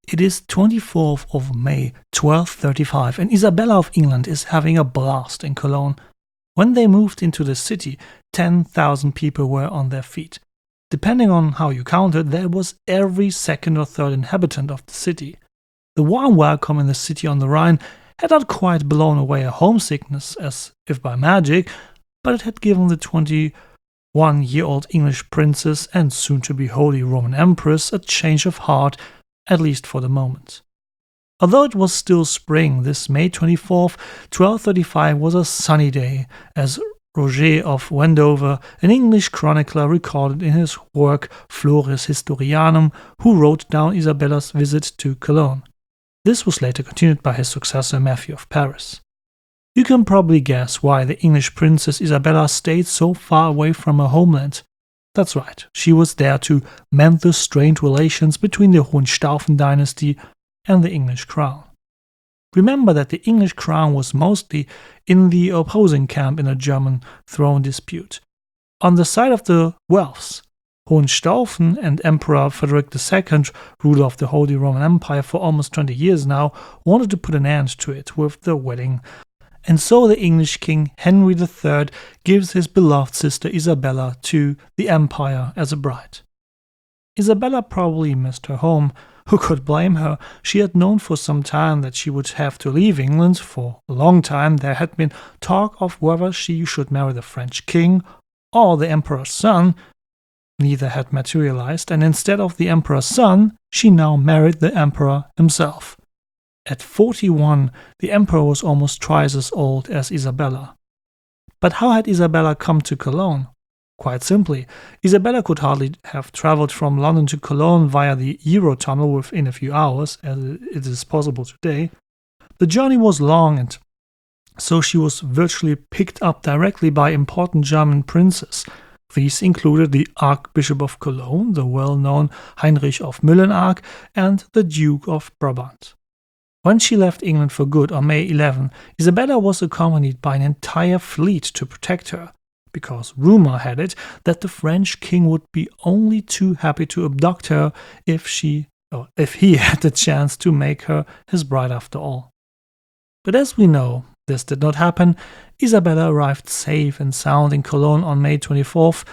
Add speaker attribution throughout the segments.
Speaker 1: It is 24th of May 1235 and Isabella of England is having a blast in Cologne. When they moved into the city, 10,000 people were on their feet. Depending on how you counted, that was every second or third inhabitant of the city. The warm welcome in the city on the Rhine had not quite blown away a homesickness as if by magic, but it had given the 21-year-old English princess and soon-to-be Holy Roman Empress a change of heart, at least for the moment. Although it was still spring, this May 24th, 1235 was a sunny day, as Roger of Wendover, an English chronicler, recorded in his work Flores Historianum, who wrote down Isabella's visit to Cologne. This was later continued by his successor Matthew of Paris. You can probably guess why the English princess Isabella stayed so far away from her homeland. That's right, she was there to mend the strained relations between the Hohenstaufen dynasty and the English crown. Remember that the English crown was mostly in the opposing camp in the German throne dispute. On the side of the Welfs, Hohenstaufen and Emperor Frederick II, ruler of the Holy Roman Empire for almost 20 years now, wanted to put an end to it with the wedding. And so the English king Henry III gives his beloved sister Isabella to the empire as a bride. Isabella probably missed her home. Who could blame her? She had known for some time that she would have to leave England. For a long time there had been talk of whether she should marry the French king or the emperor's son. Neither had materialized, and instead of the emperor's son, she now married the emperor himself. At 41, the emperor was almost twice as old as Isabella. But how had Isabella come to Cologne? Quite simply, Isabella could hardly have traveled from London to Cologne via the Eurotunnel within a few hours, as it is possible today. The journey was long, and so she was virtually picked up directly by important German princes. These included the Archbishop of Cologne, the well-known Heinrich of Müllenark, and the Duke of Brabant. When she left England for good on May 11, Isabella was accompanied by an entire fleet to protect her, because rumor had it that the French king would be only too happy to abduct her if he had the chance to make her his bride after all. But as we know, this did not happen. Isabella arrived safe and sound in Cologne on May 24th,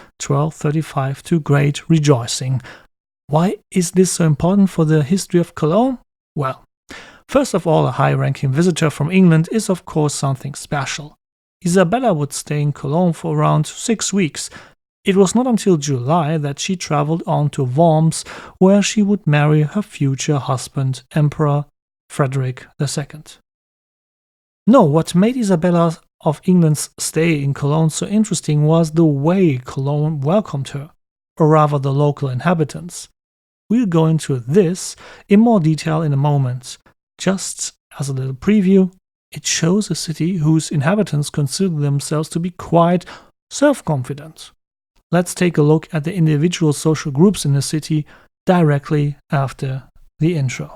Speaker 1: 1235, to great rejoicing. Why is this so important for the history of Cologne? Well, first of all, a high-ranking visitor from England is of course something special. Isabella would stay in Cologne for around 6 weeks. It was not until July that she traveled on to Worms, where she would marry her future husband, Emperor Frederick II. No, what made Isabella of England's stay in Cologne so interesting was the way Cologne welcomed her, or rather the local inhabitants. We'll go into this in more detail in a moment. Just as a little preview, it shows a city whose inhabitants consider themselves to be quite self-confident. Let's take a look at the individual social groups in the city directly after the intro.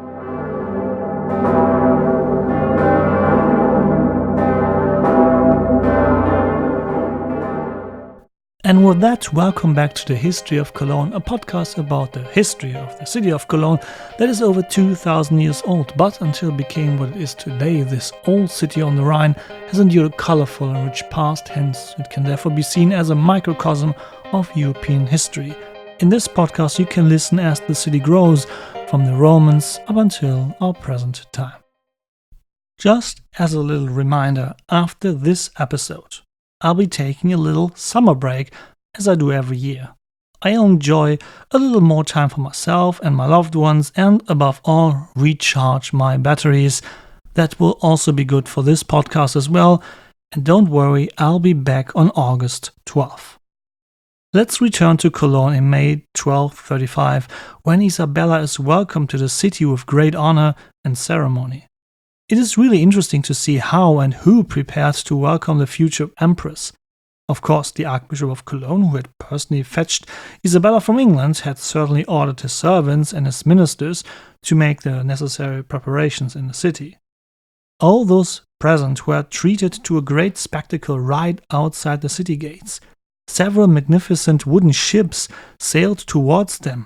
Speaker 1: And with that, welcome back to the History of Cologne, a podcast about the history of the city of Cologne that is over 2,000 years old, but until it became what it is today, this old city on the Rhine has endured a colorful and rich past, hence it can therefore be seen as a microcosm of European history. In this podcast you can listen as the city grows, from the Romans up until our present time. Just as a little reminder, after this episode, I'll be taking a little summer break, as I do every year. I enjoy a little more time for myself and my loved ones, and above all, recharge my batteries. That will also be good for this podcast as well. And don't worry, I'll be back on August 12th. Let's return to Cologne in May 1235, when Isabella is welcomed to the city with great honor and ceremony. It is really interesting to see how and who prepared to welcome the future empress. Of course, the Archbishop of Cologne, who had personally fetched Isabella from England, had certainly ordered his servants and his ministers to make the necessary preparations in the city. All those present were treated to a great spectacle right outside the city gates. Several magnificent wooden ships sailed towards them.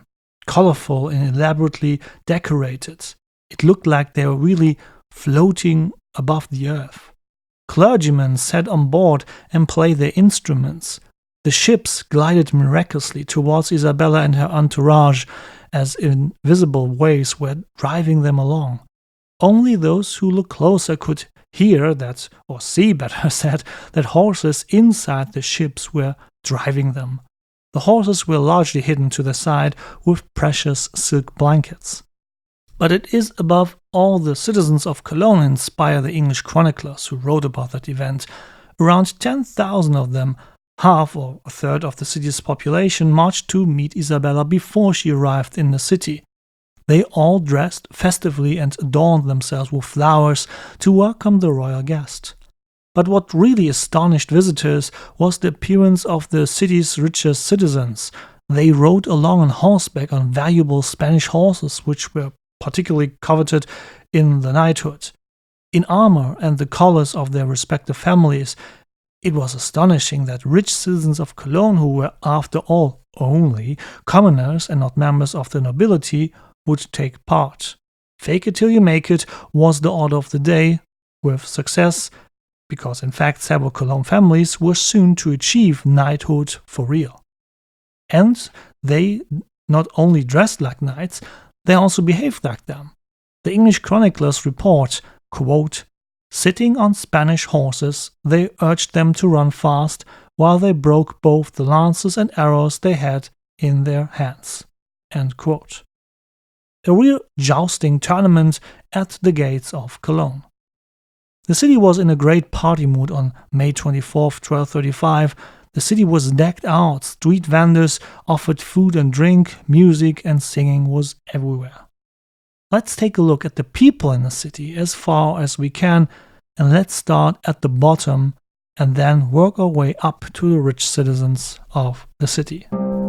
Speaker 1: colorful and elaborately decorated. It looked like they were really floating above the earth. Clergymen sat on board and played their instruments. The ships glided miraculously towards Isabella and her entourage as invisible waves were driving them along. Only those who looked closer could hear that, or see better said, that horses inside the ships were driving them. The horses were largely hidden to the side with precious silk blankets. But it is above all the citizens of Cologne who inspire the English chroniclers who wrote about that event. Around 10,000 of them, half or a third of the city's population, marched to meet Isabella before she arrived in the city. They all dressed festively and adorned themselves with flowers to welcome the royal guest. But what really astonished visitors was the appearance of the city's richest citizens. They rode along on horseback on valuable Spanish horses, which were particularly coveted in the knighthood. In armor and the collars of their respective families, it was astonishing that rich citizens of Cologne, who were after all only commoners and not members of the nobility, would take part. Fake it till you make it was the order of the day, with success, because in fact several Cologne families were soon to achieve knighthood for real. And they not only dressed like knights, they also behaved like them. The English chroniclers report, quote, "Sitting on Spanish horses, they urged them to run fast, while they broke both the lances and arrows they had in their hands." End quote. A real jousting tournament at the gates of Cologne. The city was in a great party mood on May 24, 1235. The city was decked out, street vendors offered food and drink, music and singing was everywhere. Let's take a look at the people in the city as far as we can, and let's start at the bottom and then work our way up to the rich citizens of the city.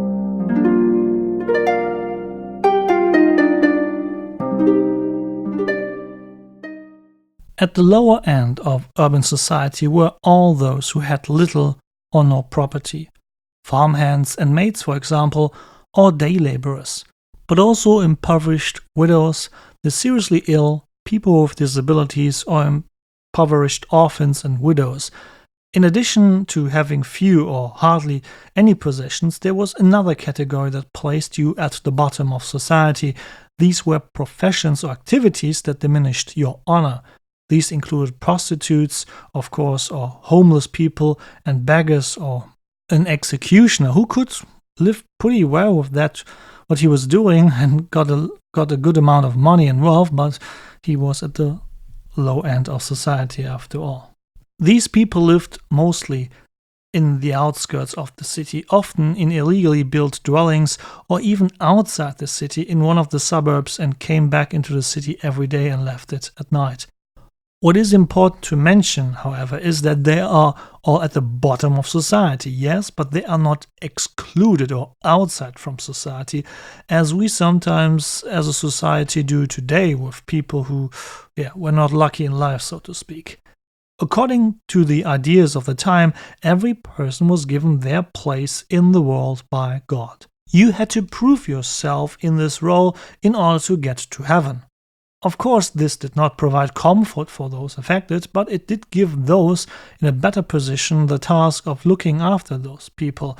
Speaker 1: At the lower end of urban society were all those who had little or no property, farmhands and maids, for example, or day laborers, but also impoverished widows, the seriously ill, people with disabilities, or impoverished orphans and widows. In addition to having few or hardly any possessions, there was another category that placed you at the bottom of society. These were professions or activities that diminished your honor. These included prostitutes, of course, or homeless people, and beggars, or an executioner who could live pretty well with that, what he was doing, and got a good amount of money and wealth, but he was at the low end of society after all. These people lived mostly in the outskirts of the city, often in illegally built dwellings, or even outside the city in one of the suburbs, and came back into the city every day and left it at night. What is important to mention, however, is that they are all at the bottom of society, yes, but they are not excluded or outside from society, as we sometimes as a society do today with people who were not lucky in life, so to speak. According to the ideas of the time, every person was given their place in the world by God. You had to prove yourself in this role in order to get to heaven. Of course, this did not provide comfort for those affected, but it did give those in a better position the task of looking after those people.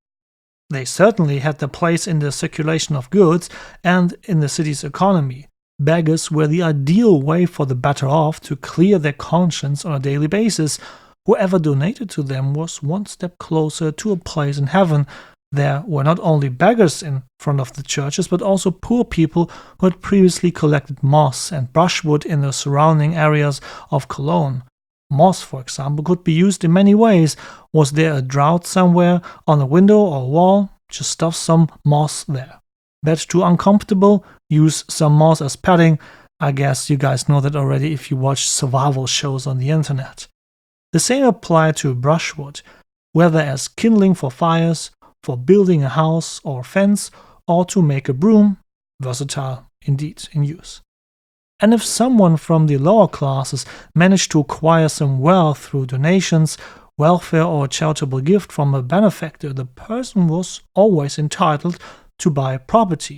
Speaker 1: They certainly had their place in the circulation of goods and in the city's economy. Beggars were the ideal way for the better off to clear their conscience on a daily basis. Whoever donated to them was one step closer to a place in heaven. There were not only beggars in front of the churches, but also poor people who had previously collected moss and brushwood in the surrounding areas of Cologne. Moss, for example, could be used in many ways. Was there a drought somewhere on a window or wall? Just stuff some moss there. Bed too uncomfortable? Use some moss as padding. I guess you guys know that already if you watch survival shows on the internet. The same applied to brushwood, whether as kindling for fires, for building a house or fence, or to make a broom. Versatile indeed in use. And if someone from the lower classes managed to acquire some wealth through donations, welfare, or a charitable gift from a benefactor, the person was always entitled to buy property.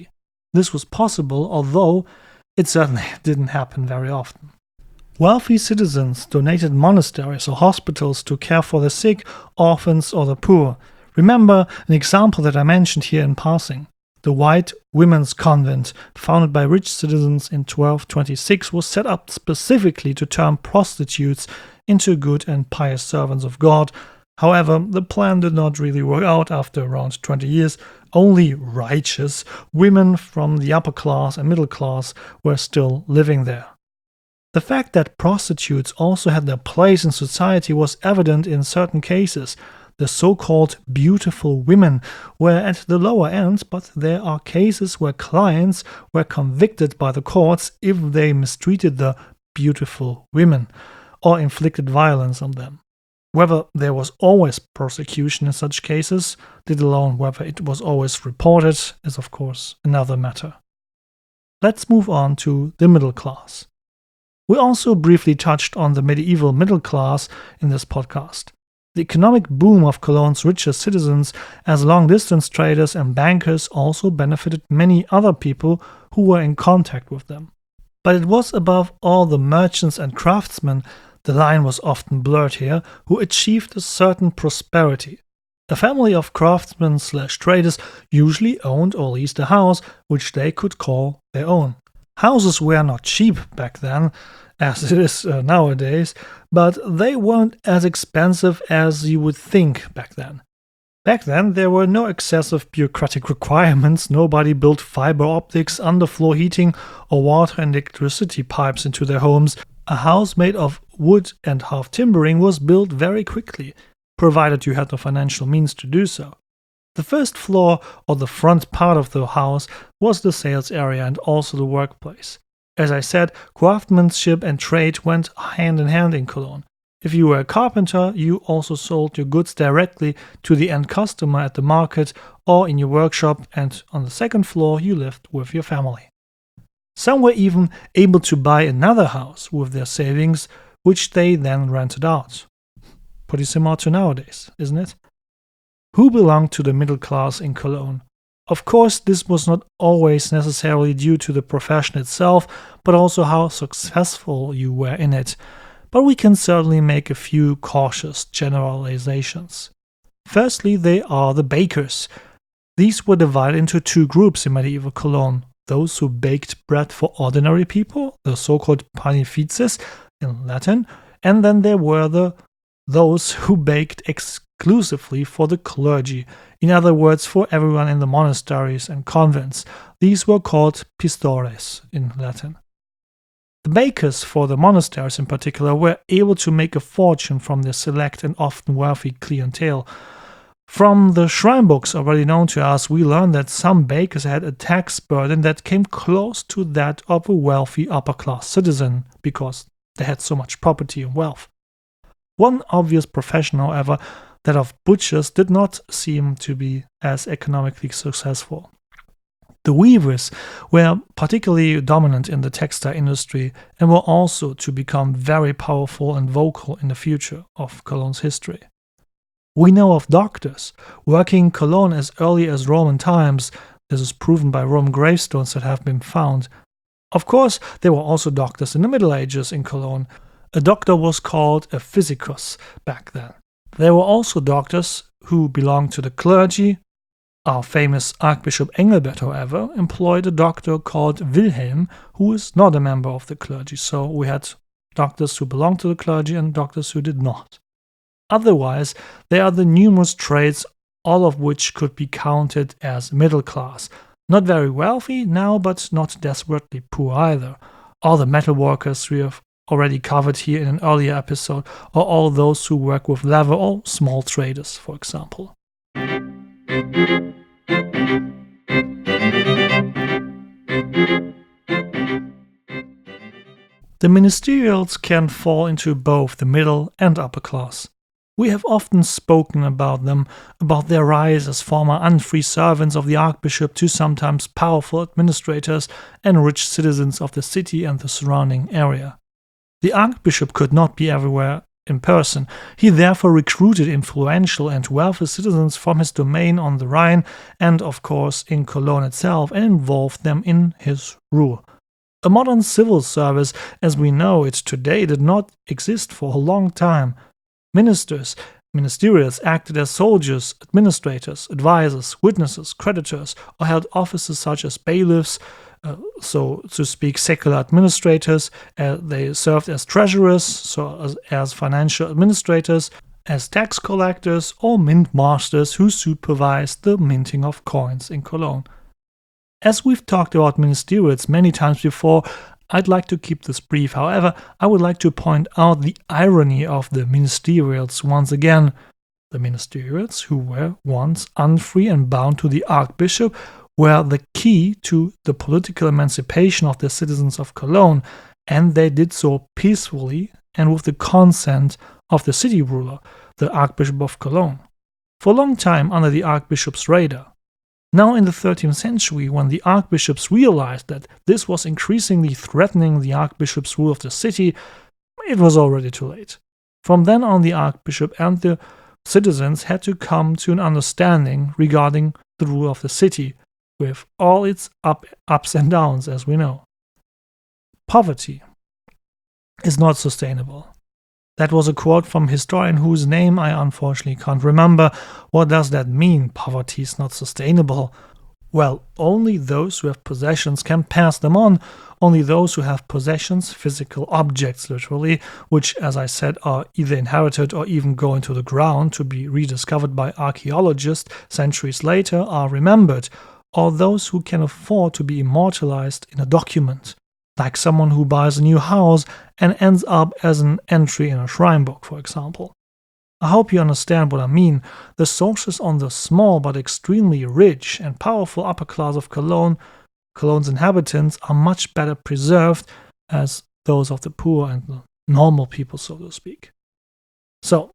Speaker 1: This was possible, although it certainly didn't happen very often. Wealthy citizens donated monasteries or hospitals to care for the sick, orphans, or the poor. Remember an example that I mentioned here in passing. The White Women's Convent, founded by rich citizens in 1226, was set up specifically to turn prostitutes into good and pious servants of God. However, the plan did not really work out after around 20 years. Only righteous women from the upper class and middle class were still living there. The fact that prostitutes also had their place in society was evident in certain cases. The so-called beautiful women were at the lower end, but there are cases where clients were convicted by the courts if they mistreated the beautiful women or inflicted violence on them. Whether there was always prosecution in such cases, let alone whether it was always reported, is of course another matter. Let's move on to the middle class. We also briefly touched on the medieval middle class in this podcast. The economic boom of Cologne's richest citizens as long-distance traders and bankers also benefited many other people who were in contact with them. But it was above all the merchants and craftsmen, the line was often blurred here, who achieved a certain prosperity. A family of craftsmen/traders usually owned or leased a house which they could call their own. Houses were not cheap back then, as it is nowadays, but they weren't as expensive as you would think back then. Back then, there were no excessive bureaucratic requirements. Nobody built fiber optics, underfloor heating, or water and electricity pipes into their homes. A house made of wood and half timbering was built very quickly, provided you had the financial means to do so. The first floor, or the front part of the house, was the sales area and also the workplace. As I said, craftsmanship and trade went hand in hand in Cologne. If you were a carpenter, you also sold your goods directly to the end customer at the market or in your workshop, and on the second floor you lived with your family. Some were even able to buy another house with their savings, which they then rented out. Pretty similar to nowadays, isn't it? Who belonged to the middle class in Cologne? Of course, this was not always necessarily due to the profession itself, but also how successful you were in it. But we can certainly make a few cautious generalizations. Firstly, they are the bakers. These were divided into two groups in medieval Cologne: those who baked bread for ordinary people, the so-called panifices in Latin, and then there were those who baked exclusively for the clergy, in other words, for everyone in the monasteries and convents. These were called pistores in Latin. The bakers for the monasteries in particular were able to make a fortune from their select and often wealthy clientele. From the shrine books already known to us, we learn that some bakers had a tax burden that came close to that of a wealthy upper-class citizen, because they had so much property and wealth. One obvious profession, however, that of butchers, did not seem to be as economically successful. The weavers were particularly dominant in the textile industry and were also to become very powerful and vocal in the future of Cologne's history. We know of doctors working in Cologne as early as Roman times. This is proven by Roman gravestones that have been found. Of course, there were also doctors in the Middle Ages in Cologne. A doctor was called a physicus back then. There were also doctors who belonged to the clergy. Our famous Archbishop Engelbert, however, employed a doctor called Wilhelm, who is not a member of the clergy. So we had doctors who belonged to the clergy and doctors who did not. Otherwise, there are the numerous trades, all of which could be counted as middle class. Not very wealthy now, but not desperately poor either. All the metal workers we have already covered here in an earlier episode, or all those who work with leather or small traders, for example. The ministerials can fall into both the middle and upper class. We have often spoken about them, about their rise as former unfree servants of the archbishop to sometimes powerful administrators and rich citizens of the city and the surrounding area. The archbishop could not be everywhere in person. He therefore recruited influential and wealthy citizens from his domain on the Rhine and, of course, in Cologne itself, and involved them in his rule. A modern civil service, as we know it today, did not exist for a long time. Ministerials acted as soldiers, administrators, advisors, witnesses, creditors, or held offices such as bailiffs, so to speak, secular administrators. They served as treasurers, so as financial administrators, as tax collectors, or mint masters who supervised the minting of coins in Cologne. As we've talked about ministerials many times before, I'd like to keep this brief. However, I would like to point out the irony of the ministerials once again. The ministerials, who were once unfree and bound to the archbishop, were the key to the political emancipation of the citizens of Cologne, and they did so peacefully and with the consent of the city ruler, the Archbishop of Cologne, for a long time under the archbishop's radar. Now in the 13th century, when the archbishops realized that this was increasingly threatening the archbishop's rule of the city, it was already too late. From then on, the archbishop and the citizens had to come to an understanding regarding the rule of the city, with all its ups and downs, as we know. Poverty is not sustainable. That was a quote from a historian whose name I unfortunately can't remember. What does that mean? Poverty is not sustainable. Well, only those who have possessions can pass them on. Only those who have possessions, physical objects literally, which, as I said, are either inherited or even go into the ground to be rediscovered by archaeologists centuries later, are remembered, or those who can afford to be immortalized in a document, like someone who buys a new house and ends up as an entry in a shrine book, for example. I hope you understand what I mean. The sources on the small but extremely rich and powerful upper class of Cologne's inhabitants, are much better preserved as those of the poor and the normal people, so to speak. So,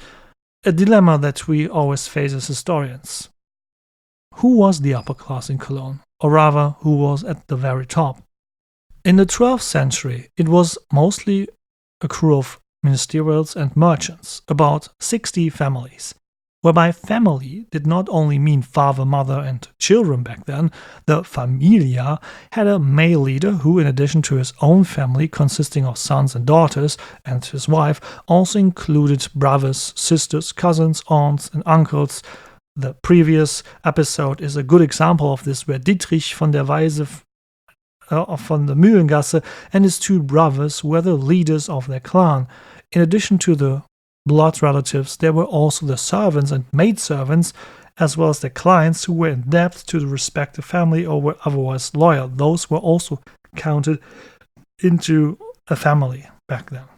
Speaker 1: a dilemma that we always face as historians. Who was the upper class in Cologne? Or rather, who was at the very top? In the 12th century, it was mostly a crew of ministerials and merchants, about 60 families, whereby family did not only mean father, mother, and children back then. The familia had a male leader who, in addition to his own family consisting of sons and daughters, and his wife, also included brothers, sisters, cousins, aunts, and uncles. The previous episode is a good example of this, where Dietrich von der Weise von der Mühlengasse and his two brothers were the leaders of their clan. In addition to the blood relatives, there were also the servants and maidservants, as well as the clients who were in debt to the respective family or were otherwise loyal. Those were also counted into a family back then.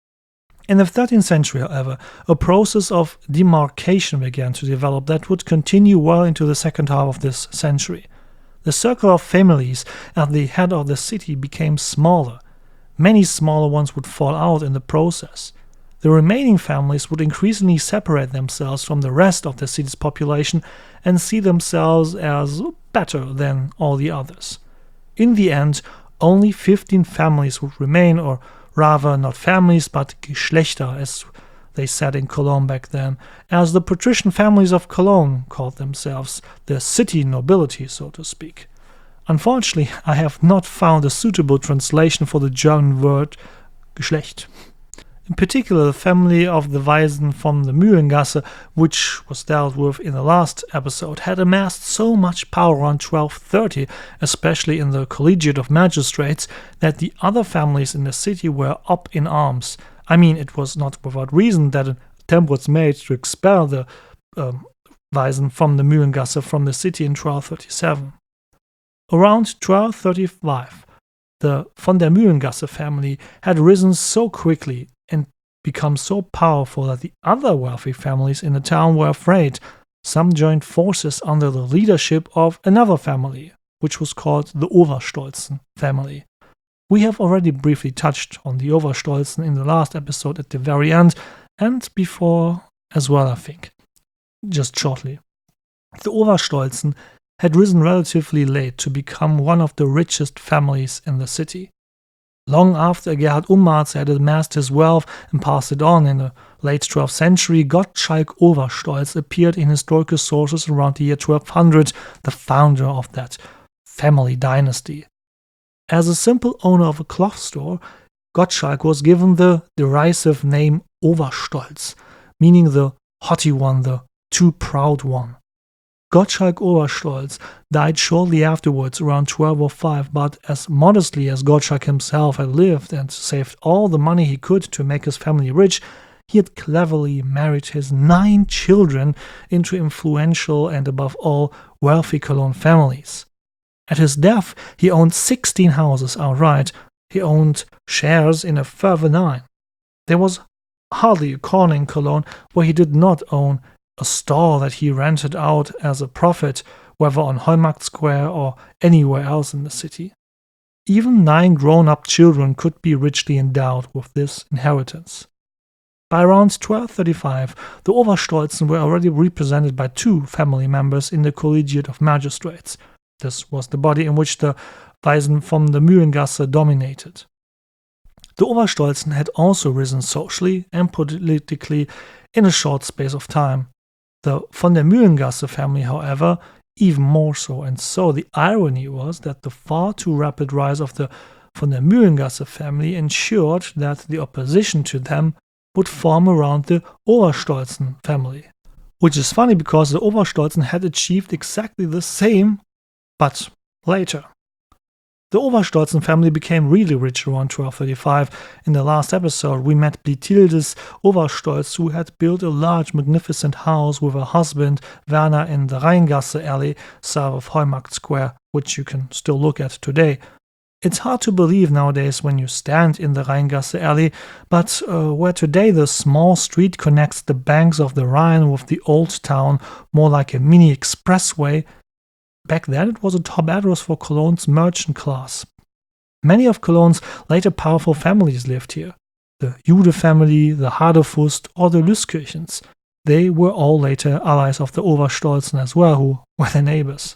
Speaker 1: In the 13th century, however, a process of demarcation began to develop that would continue well into the second half of this century. The circle of families at the head of the city became smaller. Many smaller ones would fall out in the process. The remaining families would increasingly separate themselves from the rest of the city's population and see themselves as better than all the others. In the end, only 15 families would remain, or rather not families but Geschlechter, as they said in Cologne back then, as the patrician families of Cologne called themselves, the city nobility, so to speak. Unfortunately, I have not found a suitable translation for the German word Geschlecht. In particular, the family of the Weisen von der Mühlengasse, which was dealt with in the last episode, had amassed so much power around 1230, especially in the collegiate of magistrates, that the other families in the city were up in arms. I mean, it was not without reason that an attempt was made to expel the Weisen von der Mühlengasse from the city in 1237. Around 1235, the von der Mühlengasse family had risen so quickly and become so powerful that the other wealthy families in the town were afraid. Some joined forces under the leadership of another family, which was called the Overstolzen family. We have already briefly touched on the Overstolzen in the last episode at the very end, and before as well, I think. Just shortly. The Overstolzen had risen relatively late to become one of the richest families in the city. Long after Gerhard Ummarz had amassed his wealth and passed it on in the late 12th century, Gottschalk Overstolz appeared in historical sources around the year 1200, the founder of that family dynasty. As a simple owner of a cloth store, Gottschalk was given the derisive name Overstolz, meaning the haughty one, the too proud one. Gottschalk Overstolz died shortly afterwards, around 1205, but as modestly as Gottschalk himself had lived and saved all the money he could to make his family rich, he had cleverly married his 9 children into influential and, above all, wealthy Cologne families. At his death, he owned 16 houses outright. He owned shares in a further 9. There was hardly a corner in Cologne where he did not own a stall that he rented out as a profit, whether on Heumarkt Square or anywhere else in the city. Even 9 grown-up children could be richly endowed with this inheritance. By around 1235, the Overstolzen were already represented by 2 family members in the Collegiate of Magistrates. This was the body in which the Weisen from the Mühlengasse dominated. The Overstolzen had also risen socially and politically in a short space of time. The von der Mühlengasse family, however, even more so, and so the irony was that the far too rapid rise of the von der Mühlengasse family ensured that the opposition to them would form around the Overstolzen family. Which is funny because the Overstolzen had achieved exactly the same, but later. The Overstolzen family became really rich around 1235. In the last episode, we met Blithildes Overstolz, who had built a large, magnificent house with her husband, Werner, in the Rheingasse alley, south of Heumarkt Square, which you can still look at today. It's hard to believe nowadays when you stand in the Rheingasse alley, but where today the small street connects the banks of the Rhine with the old town, more like a mini expressway, back then it was a top address for Cologne's merchant class. Many of Cologne's later powerful families lived here. The Jude family, the Hadefust, or the Lüskirchens. They were all later allies of the Overstolzen as well, who were their neighbors.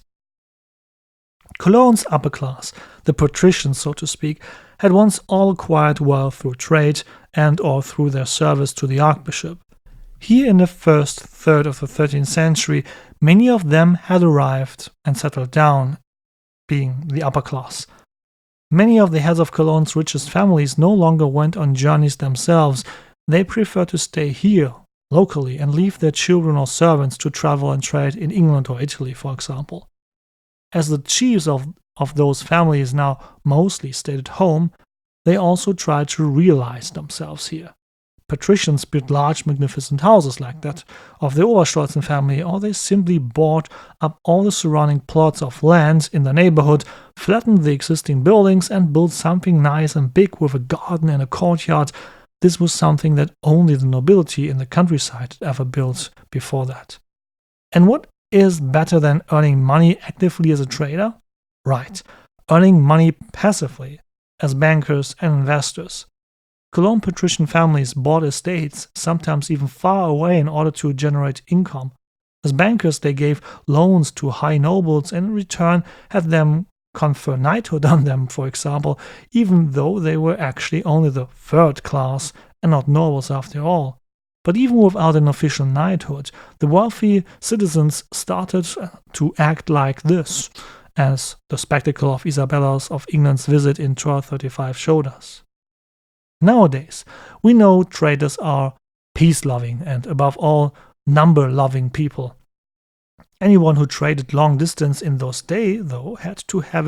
Speaker 1: Cologne's upper class, the patricians so to speak, had once all acquired wealth through trade and or through their service to the archbishop. Here in the first third of the 13th century, many of them had arrived and settled down, being the upper class. Many of the heads of Cologne's richest families no longer went on journeys themselves. They preferred to stay here, locally, and leave their children or servants to travel and trade in England or Italy, for example. As the chiefs of those families now mostly stayed at home, they also tried to realize themselves here. Patricians built large, magnificent houses like that of the Overstolzen family, or they simply bought up all the surrounding plots of land in the neighborhood, flattened the existing buildings, and built something nice and big with a garden and a courtyard. This was something that only the nobility in the countryside had ever built before that. And what is better than earning money actively as a trader? Right, earning money passively as bankers and investors. Cologne patrician families bought estates, sometimes even far away, in order to generate income. As bankers, they gave loans to high nobles and in return had them confer knighthood on them, for example, even though they were actually only the third class and not nobles after all. But even without an official knighthood, the wealthy citizens started to act like this, as the spectacle of Isabella's of England's visit in 1235 showed us. Nowadays, we know traders are peace-loving and, above all, number-loving people. Anyone who traded long distance in those days, though, had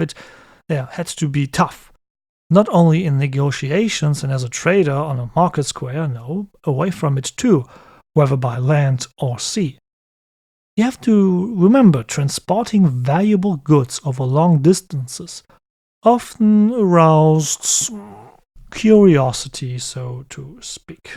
Speaker 1: to be tough. Not only in negotiations and as a trader on a market square, no, away from it too, whether by land or sea. You have to remember, transporting valuable goods over long distances often aroused curiosity, so to speak.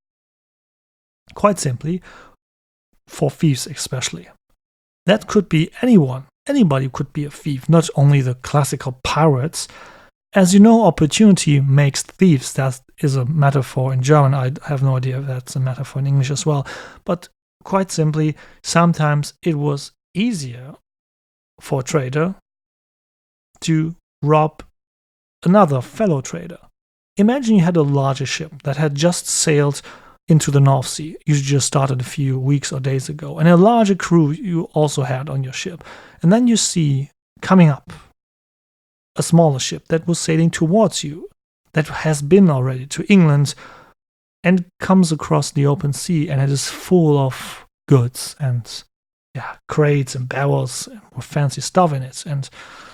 Speaker 1: Quite simply, for thieves especially. That could be anyone. Anybody could be a thief, not only the classical pirates. As you know, opportunity makes thieves. That is a metaphor in German. I have no idea if that's a metaphor in English as well. But quite simply, sometimes it was easier for a trader to rob another fellow trader. Imagine you had a larger ship that had just sailed into the North Sea. You just started a few weeks or days ago, and a larger crew you also had on your ship. And then you see coming up a smaller ship that was sailing towards you, that has been already to England and comes across the open sea, and it is full of goods and crates and barrels with fancy stuff in it. And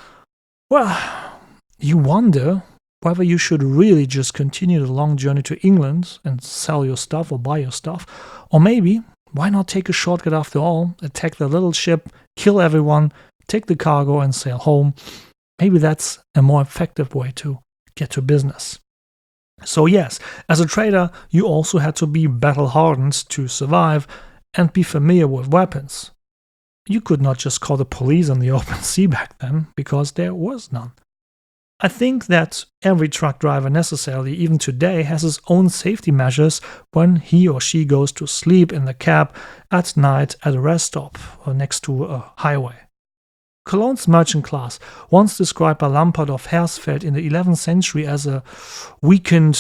Speaker 1: well, you wonder whether you should really just continue the long journey to England and sell your stuff or buy your stuff, or maybe why not take a shortcut after all, attack the little ship, kill everyone, take the cargo and sail home. Maybe that's a more effective way to get to business. So yes, as a trader, you also had to be battle-hardened to survive and be familiar with weapons. You could not just call the police on the open sea back then, because there was none. I think that every truck driver necessarily, even today, has his own safety measures when he or she goes to sleep in the cab at night at a rest stop or next to a highway. Cologne's merchant class, once described by Lampert of Hersfeld in the 11th century as a weakened,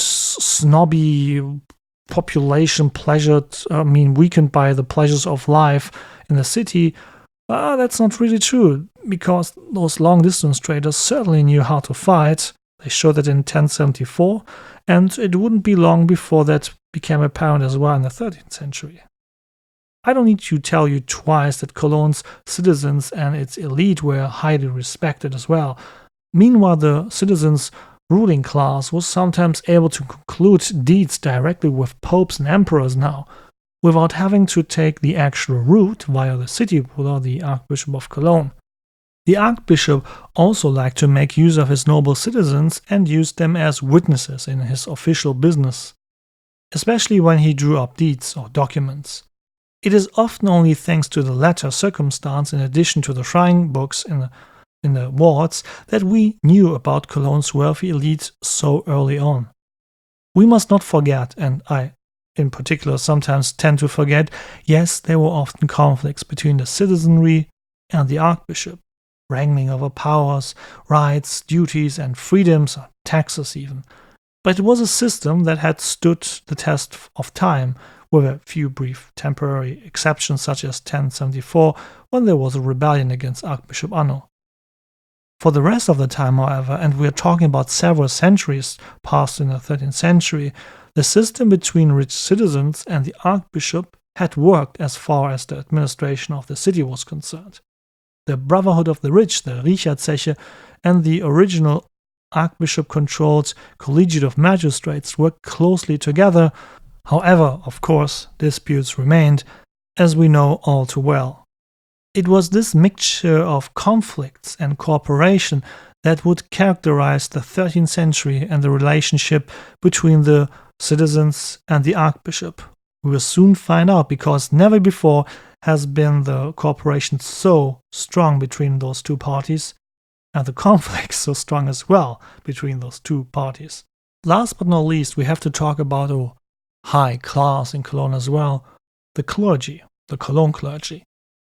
Speaker 1: snobby population weakened by the pleasures of life in the city, that's not really true, because those long-distance traders certainly knew how to fight. They showed it in 1074, and it wouldn't be long before that became apparent as well in the 13th century. I don't need to tell you twice that Cologne's citizens and its elite were highly respected as well. Meanwhile, the citizens' ruling class was sometimes able to conclude deeds directly with popes and emperors now, without having to take the actual route via the city ruler, the Archbishop of Cologne. The Archbishop also liked to make use of his noble citizens and used them as witnesses in his official business, especially when he drew up deeds or documents. It is often only thanks to the latter circumstance, in addition to the shrine books in the wards, that we knew about Cologne's wealthy elite so early on. We must not forget, and I in particular sometimes tend to forget, yes, there were often conflicts between the citizenry and the archbishop, wrangling over powers, rights, duties, and freedoms, or taxes even. But it was a system that had stood the test of time, with a few brief temporary exceptions such as 1074, when there was a rebellion against Archbishop Anno. For the rest of the time, however, and we are talking about several centuries passed in the 13th century, the system between rich citizens and the archbishop had worked as far as the administration of the city was concerned. The Brotherhood of the Rich, the Richardzeche, and the original archbishop-controlled Collegiate of Magistrates worked closely together. However, of course, disputes remained, as we know all too well. It was this mixture of conflicts and cooperation that would characterize the 13th century and the relationship between the citizens and the archbishop. We will soon find out, because never before has been the cooperation so strong between those two parties, and the conflict so strong as well between those two parties. Last but not least, we have to talk about a high class in Cologne as well, the clergy, the Cologne clergy.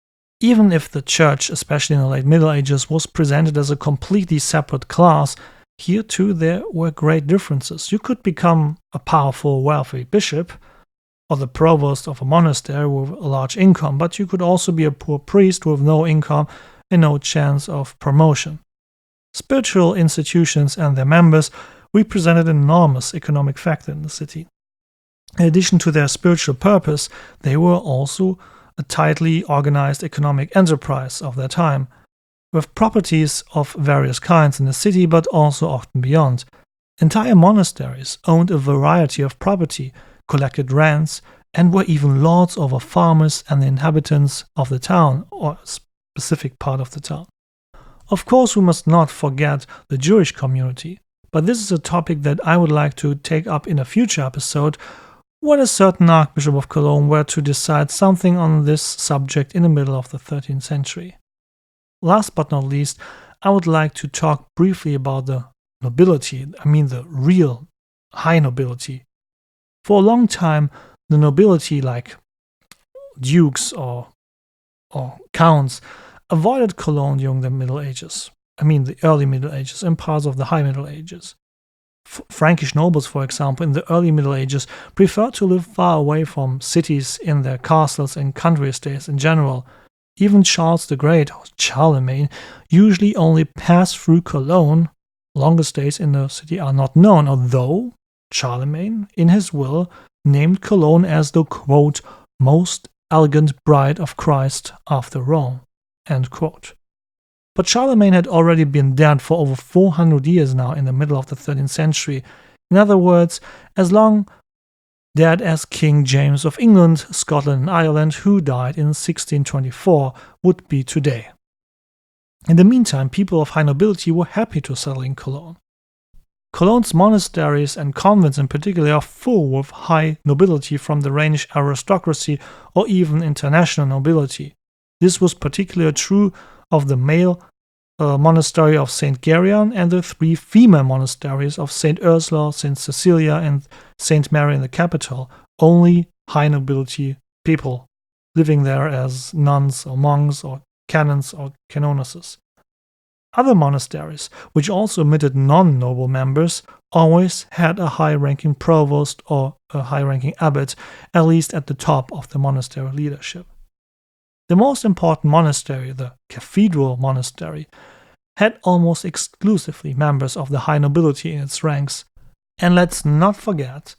Speaker 1: Even if the church, especially in the late Middle Ages, was presented as a completely separate class, here too there were great differences. You could become a powerful, wealthy bishop, or the provost of a monastery with a large income, but you could also be a poor priest with no income and no chance of promotion. Spiritual institutions and their members represented an enormous economic factor in the city. In addition to their spiritual purpose, they were also a tightly organized economic enterprise of their time, with properties of various kinds in the city but also often beyond. Entire monasteries owned a variety of property, collected rents, and were even lords over farmers and the inhabitants of the town or a specific part of the town. Of course, we must not forget the Jewish community, but this is a topic that I would like to take up in a future episode, when a certain Archbishop of Cologne were to decide something on this subject in the middle of the 13th century. Last but not least, I would like to talk briefly about the nobility, the real high nobility. For a long time, the nobility, like dukes or counts, avoided Cologne during the Middle Ages. The early Middle Ages and parts of the High Middle Ages. Frankish nobles, for example, in the early Middle Ages, preferred to live far away from cities in their castles and country estates in general. Even Charles the Great, or Charlemagne, usually only passed through Cologne. Longer stays in the city are not known, although Charlemagne, in his will, named Cologne as the, quote, most elegant bride of Christ after Rome, end quote. But Charlemagne had already been dead for over 400 years now in the middle of the 13th century. In other words, as long dead as King James of England, Scotland and Ireland, who died in 1624, would be today. In the meantime, people of high nobility were happy to settle in Cologne. Cologne's monasteries and convents in particular are full with high nobility from the Rhenish aristocracy or even international nobility. This was particularly true of the male monastery of St. Gerion and the 3 female monasteries of St. Ursula, St. Cecilia and St. Mary in the capital. Only high nobility people living there as nuns or monks or canons or canonesses. Other monasteries, which also admitted non-noble members, always had a high-ranking provost or a high-ranking abbot, at least at the top of the monastery leadership. The most important monastery, the Cathedral Monastery, had almost exclusively members of the high nobility in its ranks. And let's not forget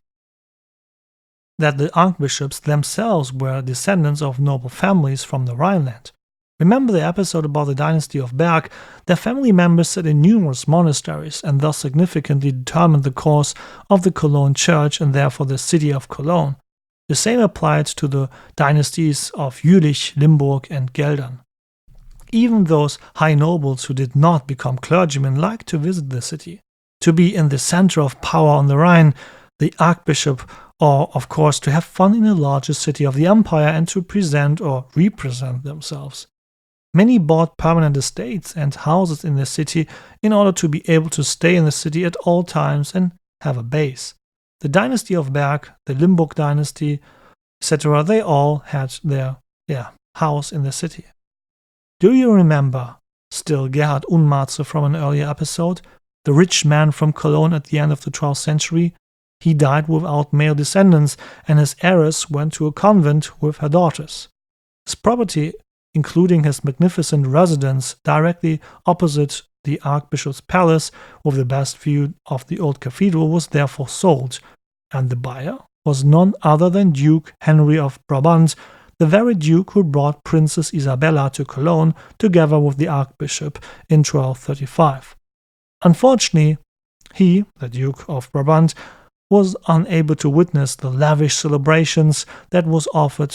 Speaker 1: that the archbishops themselves were descendants of noble families from the Rhineland. Remember the episode about the dynasty of Berg? Their family members sat in numerous monasteries and thus significantly determined the course of the Cologne church and therefore the city of Cologne. The same applied to the dynasties of Jülich, Limburg and Geldern. Even those high nobles who did not become clergymen liked to visit the city. To be in the center of power on the Rhine, the archbishop, or of course to have fun in the largest city of the empire and to present or represent themselves. Many bought permanent estates and houses in the city in order to be able to stay in the city at all times and have a base. The dynasty of Berg, the Limburg dynasty, etc., they all had their house in the city. Do you remember still Gerhard Unmarze from an earlier episode? The rich man from Cologne at the end of the 12th century? He died without male descendants and his heiress went to a convent with her daughters. His property, including his magnificent residence directly opposite the Archbishop's palace with the best view of the old cathedral, was therefore sold, and the buyer was none other than Duke Henry of Brabant, the very duke who brought Princess Isabella to Cologne together with the Archbishop in 1235. Unfortunately, he, the Duke of Brabant, was unable to witness the lavish celebrations that were offered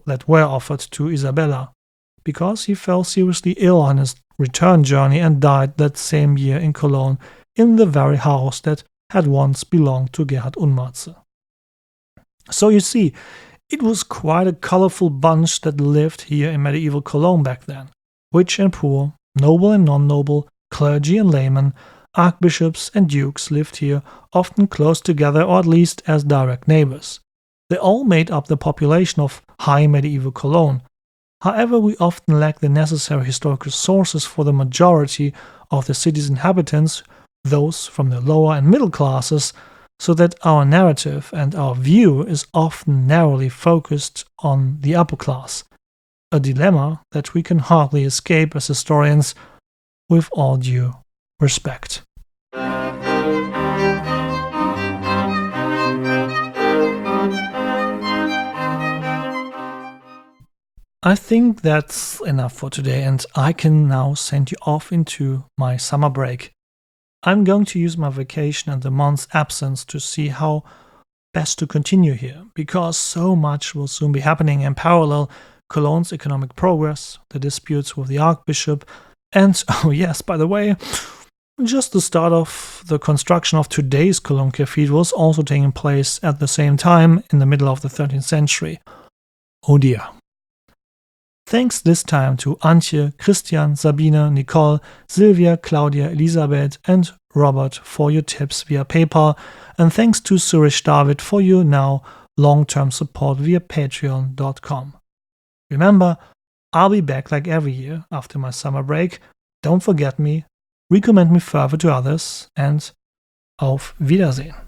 Speaker 1: to Isabella, because he fell seriously ill on his return journey and died that same year in Cologne in the very house that had once belonged to Gerhard Unmarze. So you see, it was quite a colorful bunch that lived here in medieval Cologne back then. Rich and poor, noble and non-noble, clergy and laymen, archbishops and dukes lived here, often close together or at least as direct neighbors. They all made up the population of high medieval Cologne. However, we often lack the necessary historical sources for the majority of the city's inhabitants, those from the lower and middle classes, so that our narrative and our view is often narrowly focused on the upper class, a dilemma that we can hardly escape as historians, with all due respect. I think that's enough for today, and I can now send you off into my summer break. I'm going to use my vacation and the month's absence to see how best to continue here, because so much will soon be happening in parallel: Cologne's economic progress, the disputes with the Archbishop, and, oh yes, by the way, just the start of the construction of today's Cologne Cathedral is also taking place at the same time in the middle of the 13th century. Oh dear. Thanks this time to Antje, Christian, Sabine, Nicole, Sylvia, Claudia, Elisabeth and Robert for your tips via PayPal, and thanks to Suresh David for your now long-term support via patreon.com. Remember, I'll be back like every year after my summer break. Don't forget me, recommend me further to others, and Auf Wiedersehen.